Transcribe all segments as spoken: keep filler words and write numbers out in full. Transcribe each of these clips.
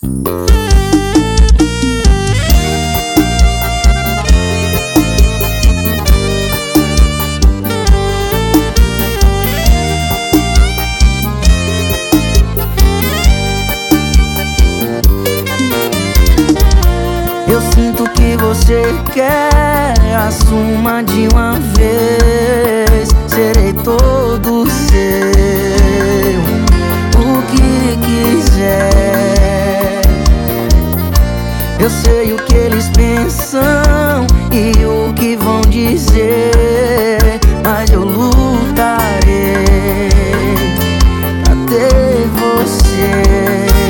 Eu sinto que você quer, assuma de uma vez. Serei todo seu, o que quiser. Eu sei o que eles pensam e o que vão dizer, mas eu lutarei pra ter você.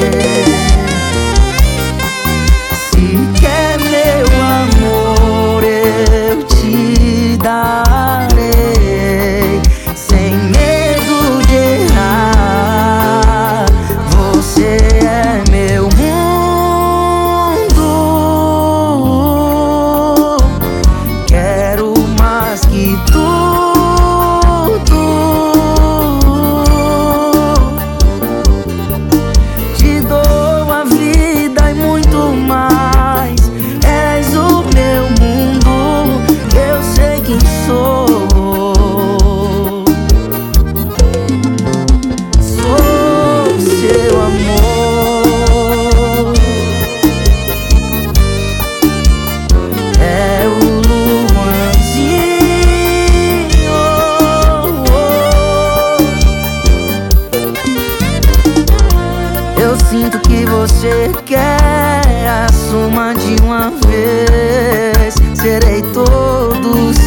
Sem medo de errar, você é meu mundo. Quero mais que tudo. Te dou a vida e muito mais. És o meu mundo, eu sei quem sou. Eu sinto que você quer, assuma de uma vez. Serei todo